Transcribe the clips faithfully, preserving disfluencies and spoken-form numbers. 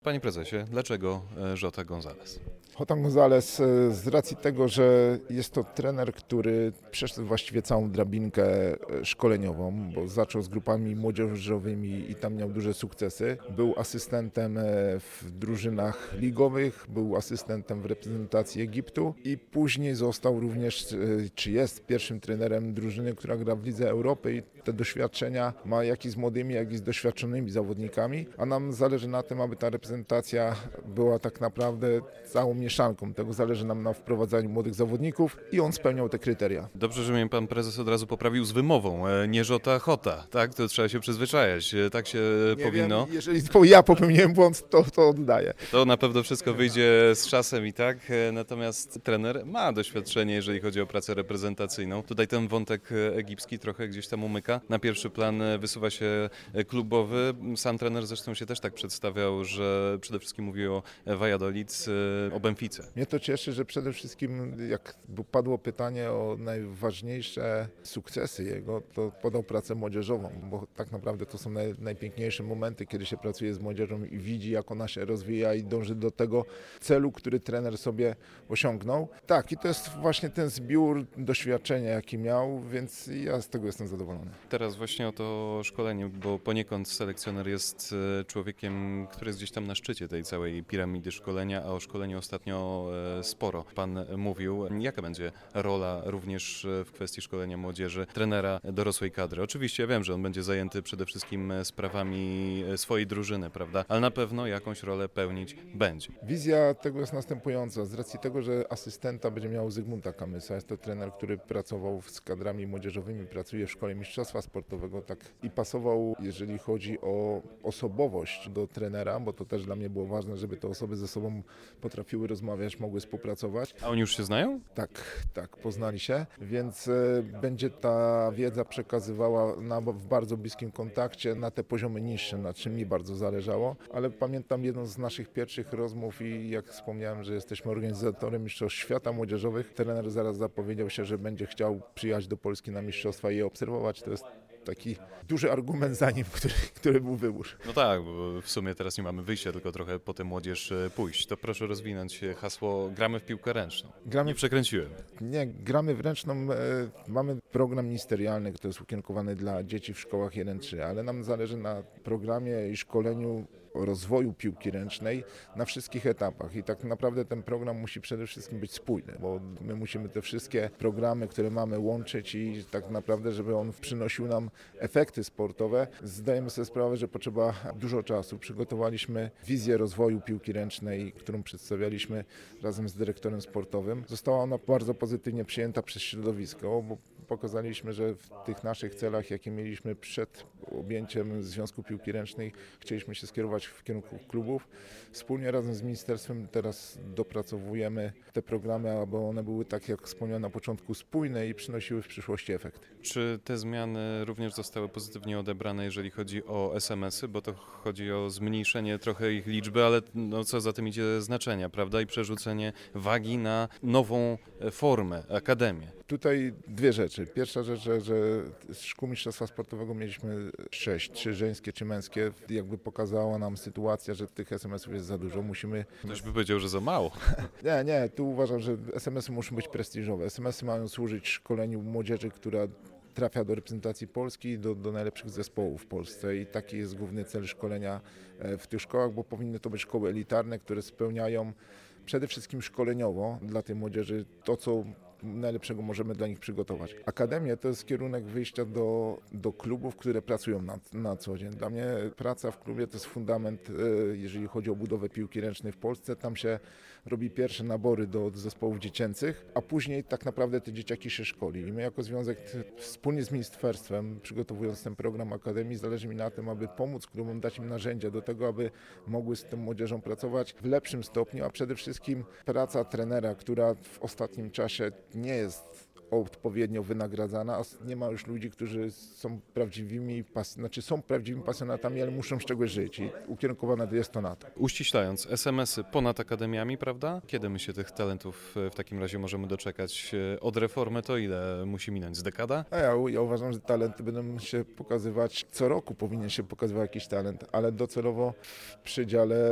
Panie prezesie, dlaczego Jota González? Jota González z racji tego, że jest to trener, który przeszedł właściwie całą drabinkę szkoleniową, bo zaczął z grupami młodzieżowymi i tam miał duże sukcesy. Był asystentem w drużynach ligowych, był asystentem w reprezentacji Egiptu i później został również, czy jest pierwszym trenerem drużyny, która gra w Lidze Europy i te doświadczenia ma jak i z młodymi, jak i z doświadczonymi zawodnikami, a nam zależy na tym, aby ta reprezentacja była tak naprawdę całą mieszanką. Tego zależy nam na wprowadzaniu młodych zawodników i on spełniał te kryteria. Dobrze, że mnie pan prezes od razu poprawił z wymową. Nie Jota, Jota, tak? To trzeba się przyzwyczajać. Tak się Nie powinno. Wiem, jeżeli ja popełniłem błąd, to, to oddaję. To na pewno wszystko wyjdzie z czasem i tak, natomiast trener ma doświadczenie, jeżeli chodzi o pracę reprezentacyjną. Tutaj ten wątek egipski trochę gdzieś tam umyka. Na pierwszy plan wysuwa się klubowy. Sam trener zresztą się też tak przedstawiał, że przede wszystkim mówił o Valladolid, o Benfice. Mnie to cieszy, że przede wszystkim jak padło pytanie o najważniejsze sukcesy jego, to podał pracę młodzieżową, bo tak naprawdę to są naj, najpiękniejsze momenty, kiedy się pracuje z młodzieżą i widzi, jak ona się rozwija i dąży do tego celu, który trener sobie osiągnął. Tak, i to jest właśnie ten zbiór doświadczenia, jaki miał, więc ja z tego jestem zadowolony. Teraz właśnie o to szkolenie, bo poniekąd selekcjoner jest człowiekiem, który jest gdzieś tam na szczycie tej całej piramidy szkolenia, a o szkoleniu ostatnio sporo pan mówił. Jaka będzie rola również w kwestii szkolenia młodzieży trenera dorosłej kadry? Oczywiście ja wiem, że on będzie zajęty przede wszystkim sprawami swojej drużyny, prawda? Ale na pewno jakąś rolę pełnić będzie. Wizja tego jest następująca. Z racji tego, że asystenta będzie miał Zygmunta Kamysa, jest to trener, który pracował z kadrami młodzieżowymi, pracuje w szkole mistrzostwa sportowego, tak i pasował, jeżeli chodzi o osobowość do trenera, bo to też dla mnie było ważne, żeby te osoby ze sobą potrafiły rozmawiać, mogły współpracować. A oni już się znają? Tak, tak, poznali się, więc e, będzie ta wiedza przekazywała na, w bardzo bliskim kontakcie na te poziomy niższe, na czym mi bardzo zależało, ale pamiętam jedną z naszych pierwszych rozmów i jak wspomniałem, że jesteśmy organizatorem Mistrzostw Świata Młodzieżowych, trener zaraz zapowiedział się, że będzie chciał przyjechać do Polski na mistrzostwa i je obserwować. To jest taki duży argument za nim, który, który był wybór. No tak, bo w sumie teraz nie mamy wyjścia, tylko trochę po tę młodzież pójść. To proszę rozwinąć hasło gramy w piłkę ręczną. Gramy, nie przekręciłem. Nie, gramy w ręczną. E, mamy program ministerialny, który jest ukierunkowany dla dzieci w szkołach jeden trzy, ale nam zależy na programie i szkoleniu rozwoju piłki ręcznej na wszystkich etapach i tak naprawdę ten program musi przede wszystkim być spójny, bo my musimy te wszystkie programy, które mamy, łączyć i tak naprawdę, żeby on przynosił nam efekty sportowe. Zdajemy sobie sprawę, że potrzeba dużo czasu. Przygotowaliśmy wizję rozwoju piłki ręcznej, którą przedstawialiśmy razem z dyrektorem sportowym. Została ona bardzo pozytywnie przyjęta przez środowisko, bo pokazaliśmy, że w tych naszych celach, jakie mieliśmy przed objęciem Związku Piłki Ręcznej, chcieliśmy się skierować w kierunku klubów. Wspólnie razem z ministerstwem teraz dopracowujemy te programy, aby one były, tak jak wspomniałem na początku, spójne i przynosiły w przyszłości efekty. Czy te zmiany również zostały pozytywnie odebrane, jeżeli chodzi o es em esy, bo to chodzi o zmniejszenie trochę ich liczby, ale no, co za tym idzie znaczenia, prawda? I przerzucenie wagi na nową formę, akademię. Tutaj dwie rzeczy. Pierwsza rzecz, że, że z szkół mistrzostwa sportowego mieliśmy sześć, trzy żeńskie, czy męskie. Jakby pokazała nam sytuacja, że tych es em esów jest za dużo. Musimy... Ktoś by powiedział, że za mało. Nie, nie, tu uważam, że es em esy muszą być prestiżowe. es em esy mają służyć szkoleniu młodzieży, która trafia do reprezentacji Polski i do, do najlepszych zespołów w Polsce i taki jest główny cel szkolenia w tych szkołach, bo powinny to być szkoły elitarne, które spełniają przede wszystkim szkoleniowo dla tej młodzieży to, co najlepszego możemy dla nich przygotować. Akademia to jest kierunek wyjścia do, do klubów, które pracują na, na co dzień. Dla mnie praca w klubie to jest fundament, jeżeli chodzi o budowę piłki ręcznej w Polsce. Tam się robi pierwsze nabory do zespołów dziecięcych, a później tak naprawdę te dzieciaki się szkoli. I my jako związek wspólnie z ministerstwem, przygotowując ten program Akademii, zależy mi na tym, aby pomóc klubom, dać im narzędzia do tego, aby mogły z tą młodzieżą pracować w lepszym stopniu, a przede wszystkim praca trenera, która w ostatnim czasie nie jest odpowiednio wynagradzana, a nie ma już ludzi, którzy są prawdziwymi, pas- znaczy są prawdziwymi pasjonatami, ale muszą z czegoś żyć i ukierunkowane jest to na to. Uściślając, es em esy ponad akademiami, prawda? Kiedy my się tych talentów w takim razie możemy doczekać? Od reformy to ile musi minąć? Z dekada? A ja, ja uważam, że talenty będą się pokazywać, co roku powinien się pokazywać jakiś talent, ale docelowo w przedziale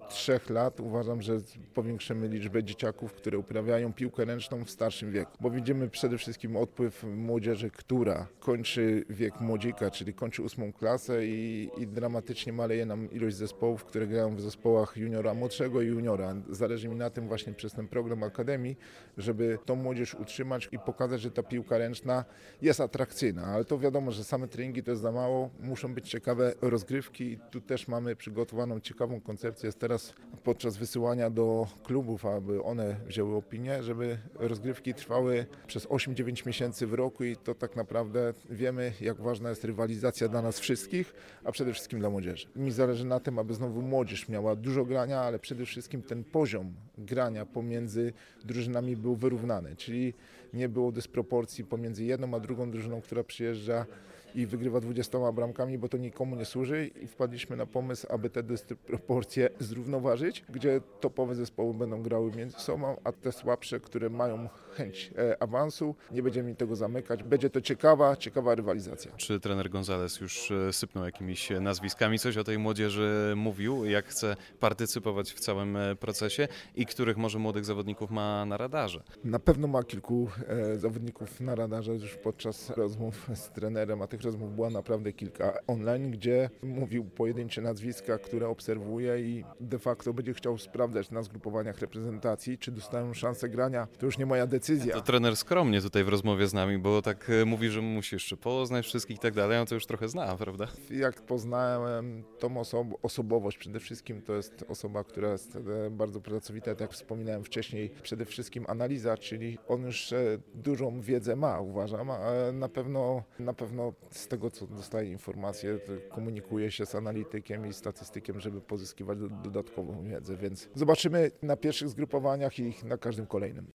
trzech lat uważam, że powiększymy liczbę dzieciaków, które uprawiają piłkę ręczną w starszym wieku, bo widzimy przede wszystkim odpływ młodzieży, która kończy wiek młodzika, czyli kończy ósmą klasę i, i dramatycznie maleje nam ilość zespołów, które grają w zespołach juniora młodszego i juniora. Zależy mi na tym właśnie przez ten program Akademii, żeby tą młodzież utrzymać i pokazać, że ta piłka ręczna jest atrakcyjna, ale to wiadomo, że same treningi to jest za mało, muszą być ciekawe rozgrywki i tu też mamy przygotowaną ciekawą koncepcję. Jest teraz podczas wysyłania do klubów, aby one wzięły opinię, żeby rozgrywki trwały przez osiem dziewięć miesięcy w roku i to tak naprawdę wiemy, jak ważna jest rywalizacja dla nas wszystkich, a przede wszystkim dla młodzieży. Mi zależy na tym, aby znowu młodzież miała dużo grania, ale przede wszystkim ten poziom grania pomiędzy drużynami był wyrównany, czyli nie było dysproporcji pomiędzy jedną a drugą drużyną, która przyjeżdża i wygrywa dwudziestoma bramkami, bo to nikomu nie służy i wpadliśmy na pomysł, aby te dysproporcje zrównoważyć, gdzie topowe zespoły będą grały między sobą, a te słabsze, które mają chęć e, awansu, nie będziemy im tego zamykać. Będzie to ciekawa, ciekawa rywalizacja. Czy trener González już e, sypnął jakimiś nazwiskami, coś o tej młodzieży mówił, jak chce partycypować w całym e, procesie i których może młodych zawodników ma na radarze? Na pewno ma kilku e, zawodników na radarze już podczas rozmów z trenerem, a tych rozmów była naprawdę kilka online, gdzie mówił pojedyncze nazwiska, które obserwuje i de facto będzie chciał sprawdzać na zgrupowaniach reprezentacji, czy dostają szansę grania. To już nie moja decyzja. To trener skromnie tutaj w rozmowie z nami, bo tak e, mówi, że musi jeszcze poznać wszystkich i tak dalej, on to już trochę zna, prawda? Jak poznałem tą osob- osobowość, przede wszystkim to jest osoba, która jest e, bardzo pracowita, tak jak wspominałem wcześniej, przede wszystkim analiza, czyli on już e, dużą wiedzę ma, uważam, a na pewno, na pewno z tego, co dostaje informacje, komunikuje się z analitykiem i statystykiem, żeby pozyskiwać do- dodatkową wiedzę, więc zobaczymy na pierwszych zgrupowaniach i na każdym kolejnym.